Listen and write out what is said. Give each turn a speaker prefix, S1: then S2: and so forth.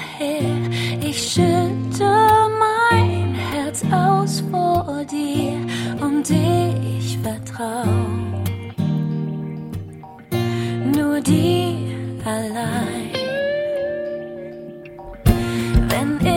S1: her. Ich schütte mein Herz aus vor dir und ich vertrau nur dir allein. Wenn